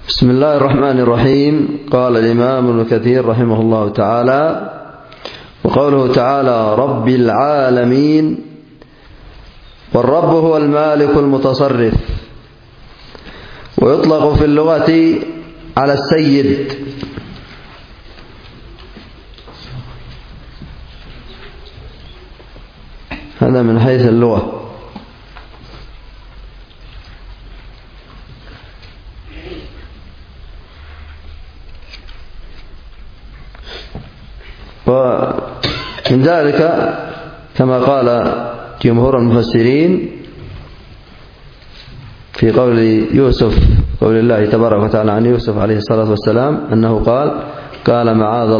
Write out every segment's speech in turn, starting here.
بسم الله الرحمن الرحيم. قال الإمام ابن كثير رحمه الله تعالى: وقوله تعالى رب العالمين، والرب هو المالك المتصرف، ويطلق في اللغة على السيد، هذا من حيث اللغة. ومن ذلك كما قال جمهور المفسرين في قول يوسف، قول الله تبارك وتعالى عن يوسف عليه الصلاة والسلام أنه قال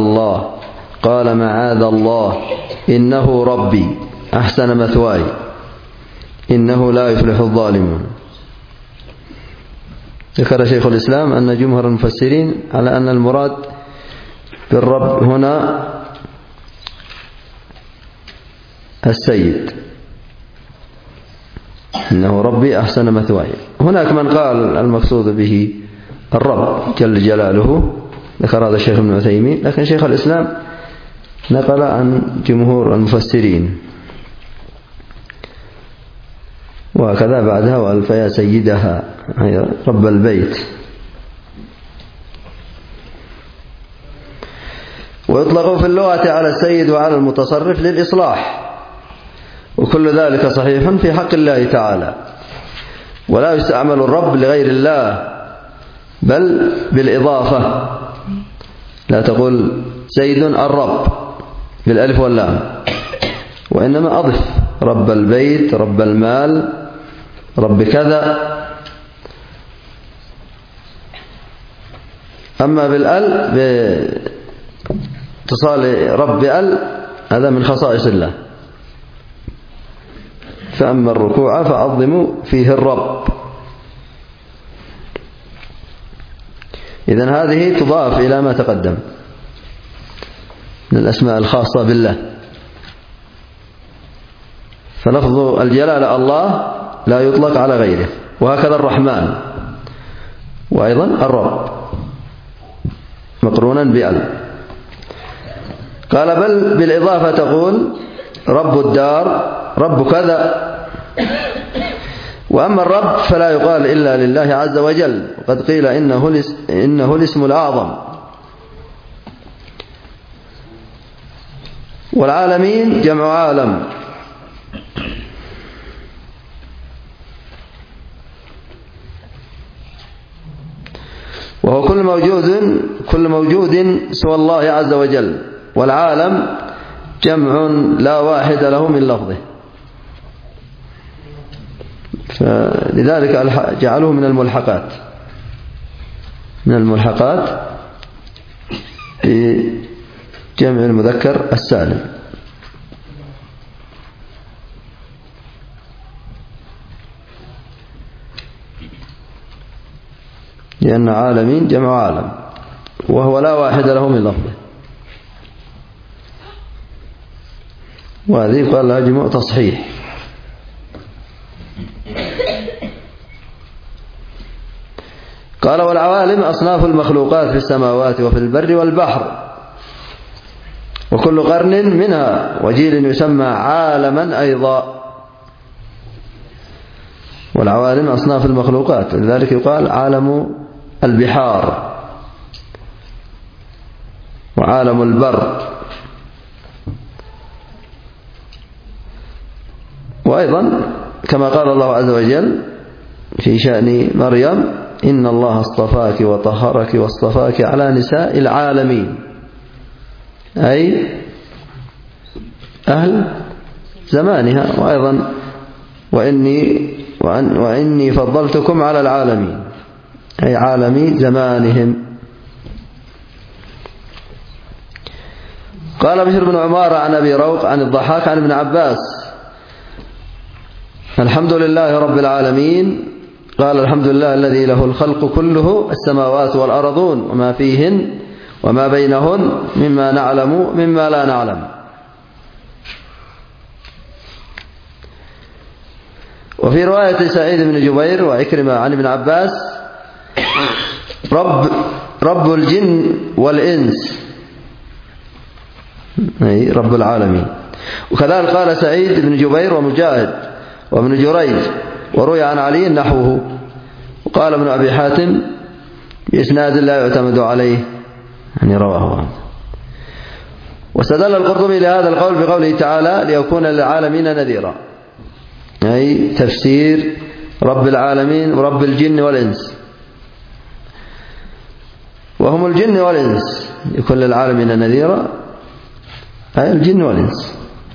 معاذ الله إنه ربي أحسن مثواي إنه لا يفلح الظالمون. ذكر شيخ الإسلام أن جمهور المفسرين على أن المراد بالرب هنا السيد، إنه ربي أحسن مثواي. هناك من قال المقصود به الرب جل جلاله، ذكر هذا الشيخ ابن عثيمين، لكن شيخ الإسلام نقل عن جمهور المفسرين. وكذا بعدها وألف يا سيدها أي رب البيت. ويطلق في اللغة على السيد وعلى المتصرف للإصلاح، وكل ذلك صحيح في حق الله تعالى، ولا يستعمل الرب لغير الله بل بالإضافة، لا تقول زيد الرب بالألف واللام، وإنما أضف رب البيت، رب المال، رب كذا. أما باتصال رب هذا من خصائص الله. فأما الركوع فعظموا فيه الرب. إذن هذه تضاف إلى ما تقدم من الأسماء الخاصة بالله. فلفظ الجلالة الله لا يطلق على غيره، وهكذا الرحمن، وأيضا الرب مقرونا بأل. قال بل بالإضافة تقول رب الدار، رب كذا. وأما الرب فلا يقال إلا لله عز وجل، وقد قيل إنه الاسم الأعظم. والعالمين جمع عالم، وهو كل موجود سوى الله عز وجل. والعالم جمع لا واحد له من لفظه، فلذلك جعلوه من الملحقات في جمع المذكر السالم. لأن عالمين جمع عالم، وهو لا واحد له من لفظه، وهذه قال لها جموع تصحيح. قال والعوالم أصناف المخلوقات في السماوات وفي البر والبحر، وكل قرن منها وجيل يسمى عالما أيضا. والعوالم أصناف المخلوقات، لذلك يقال عالم البحار وعالم البر. وأيضا كما قال الله عز وجل في شأن مريم: إن الله اصطفاك وطهرك واصطفاك على نساء العالمين، أي أهل زمانها. وأيضا وإني فضلتكم على العالمين، أي عالمي زمانهم. قال بشر بن عمارة عن أبي روق عن الضحاك عن ابن عباس: الحمد لله رب العالمين. قال الحمد لله الذي له الخلق كله، السماوات والأرضون وما فيهن وما بينهن، مما نعلم مما لا نعلم. وفي رواية سعيد بن جبير وعكرمة عن ابن عباس: رب الجن والإنس، أي رب العالمين. وكذلك قال سعيد بن جبير ومجاهد وابن جريج، وروي عن علي نحوه. وقال ابن أبي حاتم بإسناد لا يعتمد عليه، يعني رواه. واستدل القرطبي لهذا القول بقوله تعالى ليكون للعالمين نذيرا، أي تفسير رب العالمين ورب الجن والإنس، وهم الجن والإنس، يكون للعالمين نذيرا أي الجن والإنس.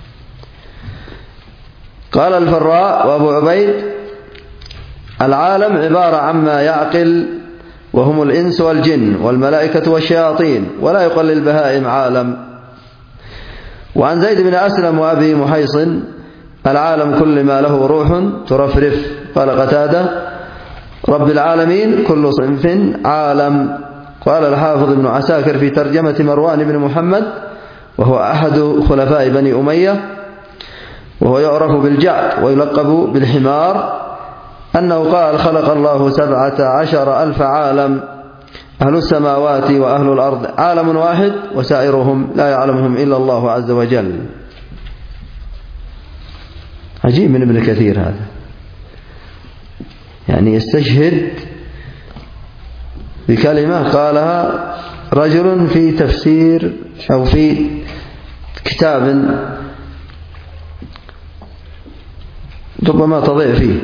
قال الفراء وأبو عبيد العالم عبارة عما يعقل، وهم الإنس والجن والملائكة والشياطين، ولا يقل للبهائم عالم. وعن زيد بن أسلم وأبي محيصن العالم كل ما له روح ترفرف. قال قتادة رب العالمين كل صنف عالم. قال الحافظ ابن عساكر في ترجمة مروان بن محمد وهو أحد خلفاء بني أمية، وهو يعرف بالجعد ويلقب بالحمار، أنه قال خلق الله 17,000 عالم، أهل السماوات وأهل الأرض عالم واحد وسائرهم لا يعلمهم إلا الله عز وجل. عجيب من ابن كثير هذا، يعني يستشهد بكلمة قالها رجل في تفسير أو في كتاب ربما تضيع فيه،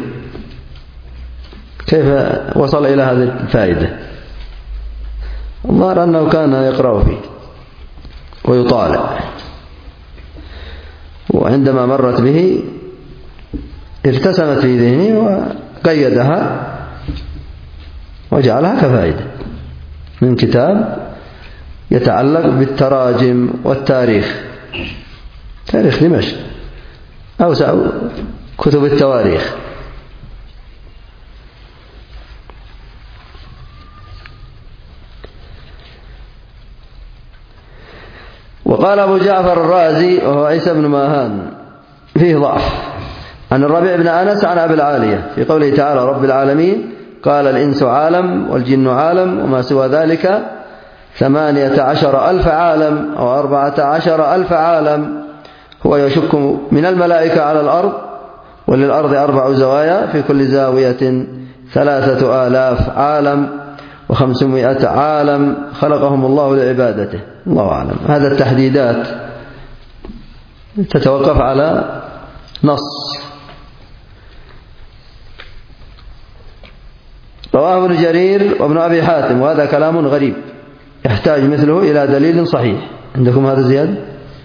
كيف وصل إلى هذه الفائدة؟ الظاهر أنه كان يقرأ فيه ويطالع، وعندما مرت به ارتسمت في ذهنه وقيدها وجعلها كفائدة من كتاب يتعلق بالتراجم والتاريخ، تاريخ دمشق أوسع كتب التواريخ. وقال أبو جعفر الرازي وهو عيسى بن ماهان فيه ضعف، عن الربيع بن أنس عن أبي العالية في قوله تعالى رب العالمين، قال الإنس عالم والجن عالم، وما سوى ذلك 18,000 عالم أو 14,000 عالم. هو يشك من الملائكة على الأرض، وللأرض 4 زوايا في كل زاوية 3,000 عالم و500 عالم خلقهم الله لعبادته. الله أعلم. هذا التحديدات تتوقف على نص. رواه ابن جرير وابن أبي حاتم، وهذا كلام غريب يحتاج مثله إلى دليل صحيح. عندكم هذا زيادة؟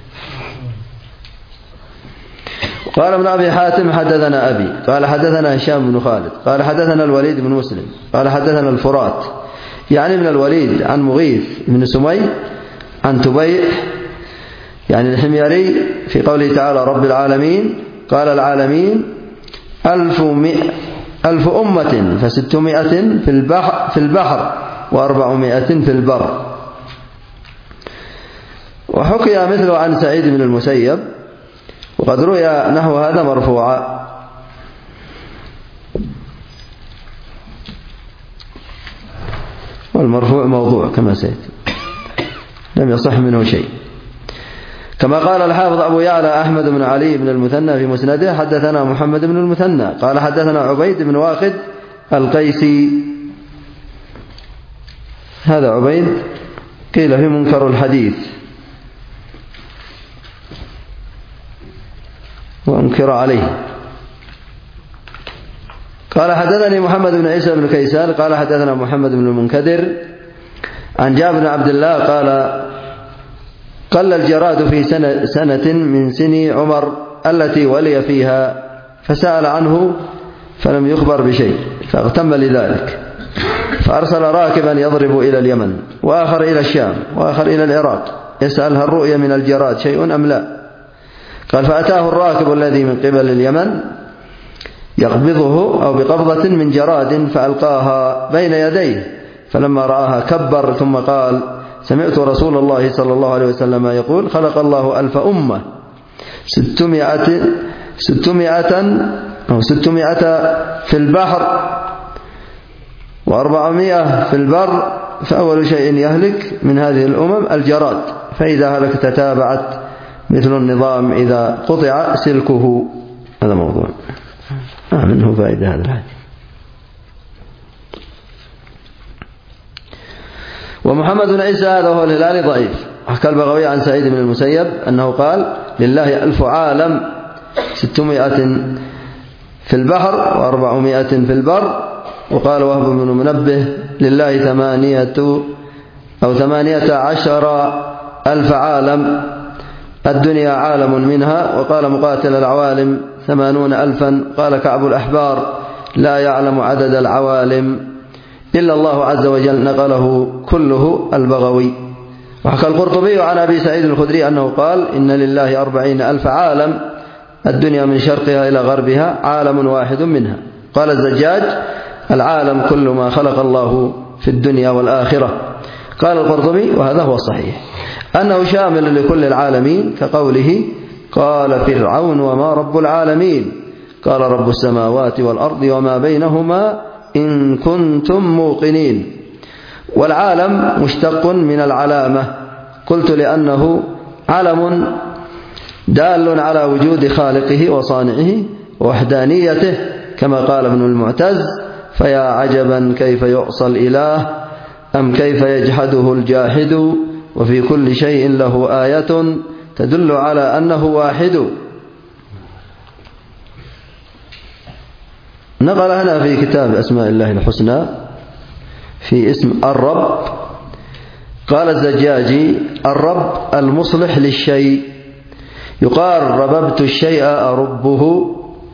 قال ابن أبي حاتم حدثنا أبي قال حدثنا هشام بن خالد قال حدثنا الوليد بن مسلم قال حدثنا الفرات، يعني من الوليد عن مغيث بن سمي عن تبيع يعني الحميري في قوله تعالى رب العالمين، قال العالمين 1000 أمة ف600 في البحر و400 في البر. وحكي مثله عن سعيد بن المسيب، وقد روي نحو هذا مرفوعا. والمرفوع موضوع كما سيأتي، لم يصح منه شيء. كما قال الحافظ أبو يعلى أحمد بن علي بن المثنى في مسنده حدثنا محمد بن المثنى قال حدثنا عبيد بن واقد القيسي. هذا عبيد قيل في منكر الحديث وأنكر عليه. قال حدثني محمد بن عيسى بن كيسان قال حدثنا محمد بن المنكدر عن جابر بن عبد الله قال قل الجراد في سنة من سني عمر التي ولي فيها، فسأل عنه فلم يخبر بشيء، فاغتم لذلك، فأرسل راكبا يضرب إلى اليمن وآخر إلى الشام وآخر إلى العراق يسأل هل رؤي من الجراد شيء أم لا. قال فأتاه الراكب الذي من قبل اليمن يقبضه أو بقبضة من جراد فألقاها بين يديه، فلما رآها كبر ثم قال سمعت رسول الله صلى الله عليه وسلم يقول خلق الله 1000 أمة 600 في البحر و400 في البر، فأول شيء يهلك من هذه الأمم الجراد، فإذا هلك تتابعت مثل النظام إذا قطع سلكه. هذا موضوع منه فائدة هذا الحديث. ومحمد بن عيسى هذا هو الهلالي ضعيف. حكى البغوي عن سعيد بن المسيب أنه قال: لله 1000 عالم، 600 في البحر و400 في البر. وقال وهب بن منبه: لله 18,000 عالم، الدنيا عالم منها. وقال مقاتل: العوالم 80,000. قال كعب الأحبار: لا يعلم عدد العوالم إلا الله عز وجل. نقله كله البغوي. وحكى القرطبي عن أبي سعيد الخدري أنه قال: إن لله 40,000 عالم، الدنيا من شرقها إلى غربها عالم واحد منها. قال الزجاج: العالم كل ما خلق الله في الدنيا والآخرة. قال القرطبي: وهذا هو الصحيح، أنه شامل لكل العالمين، كقوله: قال فرعون: وما رب العالمين؟ قال: رب السماوات والأرض وما بينهما إن كنتم موقنين. والعالم مشتق من العلامة. قلت: لأنه علم دال على وجود خالقه وصانعه ووحدانيته، كما قال ابن المعتز: فيا عجبا كيف يعصى الإله، أم كيف يجحده الجاحد، وفي كل شيء له آية تدل على أنه واحد. نقل هنا في كتاب أسماء الله الحسنى في اسم الرب، قال الزجاجي: الرب المصلح للشيء. يقال: رببت الشيء أربه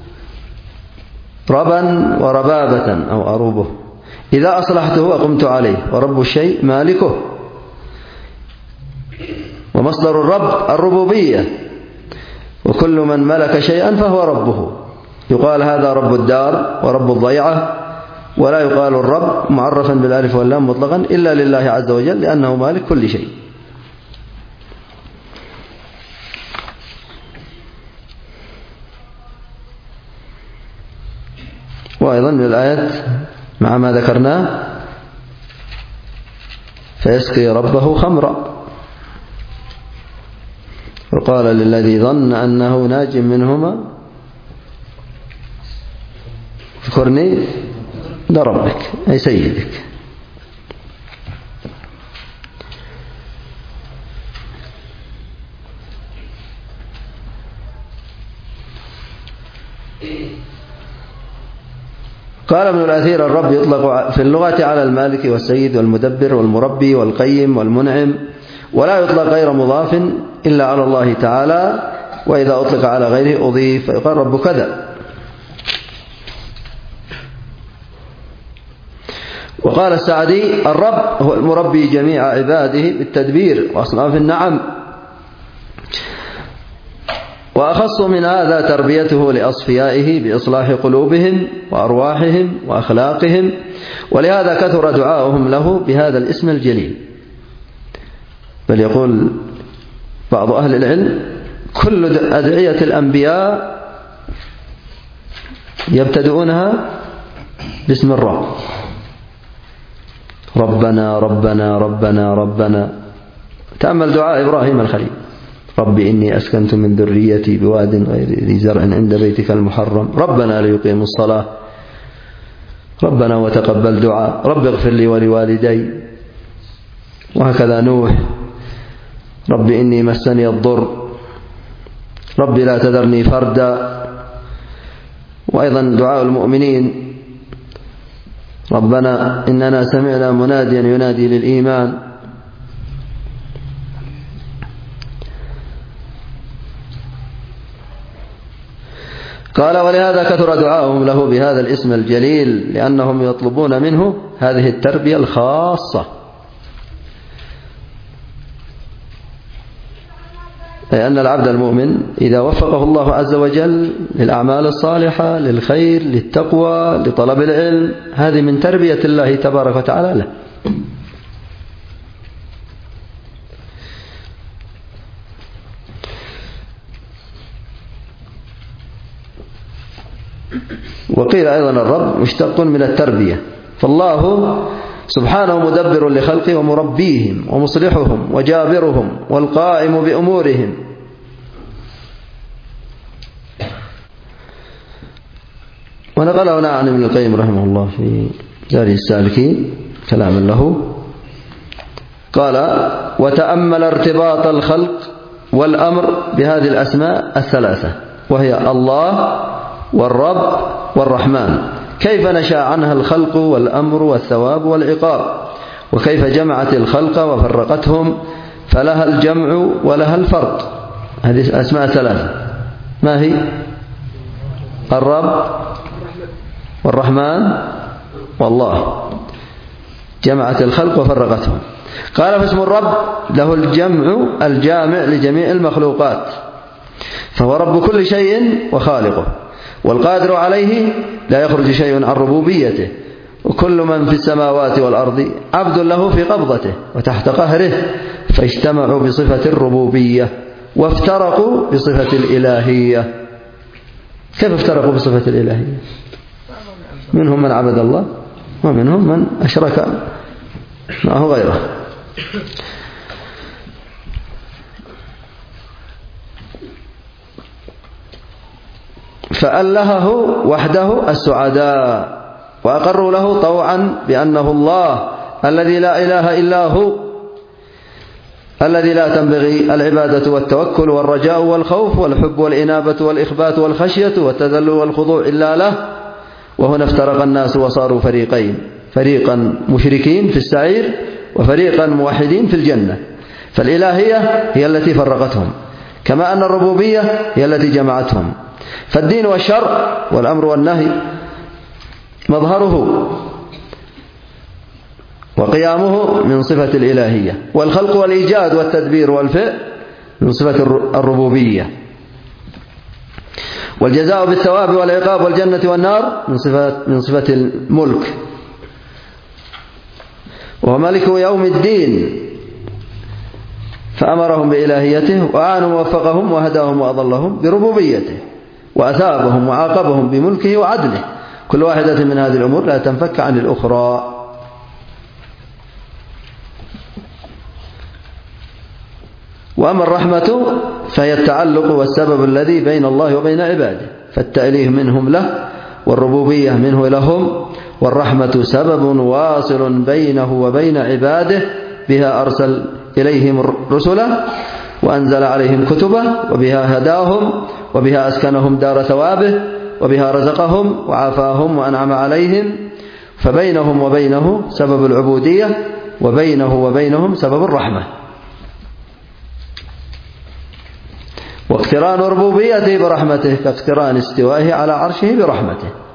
ربا وربابة أو أروبه، إذا أصلحته أقمت عليه، ورب الشيء مالكه. ومصدر الرب الربوبية، وكل من ملك شيئا فهو ربه. يقال: هذا رب الدار ورب الضيعة. ولا يقال الرب معرفا بالالف واللام مطلقا إلا لله عز وجل، لأنه مالك كل شيء. وأيضا من الآيات مع ما ذكرناه: فيسقي ربه خمرا. وقال للذي ظن أنه ناج منهما: اذكرني لربك، أي سيدك. قال ابن الأثير: الرب يطلق في اللغة على المالك والسيد والمدبر والمربي والقيم والمنعم، ولا يطلق غير مضاف إلا على الله تعالى، وإذا أطلق على غيره أضيف، فيقال رب كذا. وقال السعدي: الرب هو المربي جميع عباده بالتدبير وأصناف النعم، وأخص من هذا تربيته لأصفيائه بإصلاح قلوبهم وأرواحهم وأخلاقهم، ولهذا كثر دعاؤهم له بهذا الاسم الجليل. بل يقول بعض أهل العلم: كل أدعية الأنبياء يبتدؤونها باسم الرب، ربنا ربنا ربنا ربنا. تأمل دعاء إبراهيم الخليل: رب إني أسكنت من ذريتي بواد غير ذي زرع عند بيتك المحرم ربنا ليقيموا الصلاة، ربنا وتقبل دعاء، رب اغفر لي ولوالدي. وهكذا نوح: رب إني مسني الضر، رب لا تذرني فردا. وأيضا دعاء المؤمنين: ربنا إننا سمعنا مناديا ينادي للإيمان. قال: ولهذا كثر دعاؤهم له بهذا الاسم الجليل، لأنهم يطلبون منه هذه التربية الخاصة، أي أن العبد المؤمن إذا وفقه الله عز وجل للأعمال الصالحة، للخير، للتقوى، لطلب العلم، هذه من تربية الله تبارك وتعالى له. وقيل أيضا: الرب مشتق من التربية، فالله سبحانه مدبر لخلقه ومربيهم ومصلحهم وجابرهم والقائم بأمورهم. ونقله عن ابن القيم رحمه الله في دار السالكين كلاما له قال: وتأمل ارتباط الخلق والأمر بهذه الأسماء الثلاثة، وهي الله والرب والرحمن، كيف نشأ عنها الخلق والأمر والثواب والعقاب، وكيف جمعت الخلق وفرقتهم، فلها الجمع ولها الفرق. هذه أسماء ثلاثة، ما هي؟ الرب والرحمن والله، جمعت الخلق وفرقتهم. قال: فاسم الرب له الجمع الجامع لجميع المخلوقات، فهو رب كل شيء وخالقه، والقادر عليه لا يخرج شيء عن ربوبيته، وكل من في السماوات والأرض عبد له في قبضته وتحت قهره، فاجتمعوا بصفة الربوبية وافترقوا بصفة الإلهية. كيف افترقوا بصفة الإلهية؟ منهم من عبد الله ومنهم من أشرك معه غيره. فألهه وحده السعداء، وأقروا له طوعا بأنه الله الذي لا إله إلا هو، الذي لا تنبغي العبادة والتوكل والرجاء والخوف والحب والإنابة والإخبات والخشية والتذلل والخضوع إلا له. وهنا افترق الناس وصاروا فريقين، فريقا مشركين في السعير وفريقا موحدين في الجنة. فالإلهية هي التي فرقتهم، كما أن الربوبية هي التي جمعتهم. فالدين والشرع والأمر والنهي مظهره وقيامه من صفة الإلهية، والخلق والإيجاد والتدبير والفعل من صفة الربوبية، والجزاء بالثواب والعقاب والجنة والنار من صفة الملك، وهو مالك يوم الدين، فأمرهم بإلهيته وأعانهم ووفقهم وهداهم وأضلهم بربوبيته، وأثابهم وعاقبهم بملكه وعدله. كل واحدة من هذه الأمور لا تنفك عن الأخرى. وأما الرحمة فهي التعلق والسبب الذي بين الله وبين عباده، فالتأليه منهم له، والربوبية منه لهم، والرحمة سبب واصل بينه وبين عباده، بها أرسل إليهم رسله وأنزل عليهم كتبه، وبها هداهم، وبها أسكنهم دار ثوابه، وبها رزقهم وعافاهم وأنعم عليهم. فبينهم وبينه سبب العبودية، وبينه وبينهم سبب الرحمة. واقتران ربوبيته برحمته كاقتران استوائه على عرشه برحمته.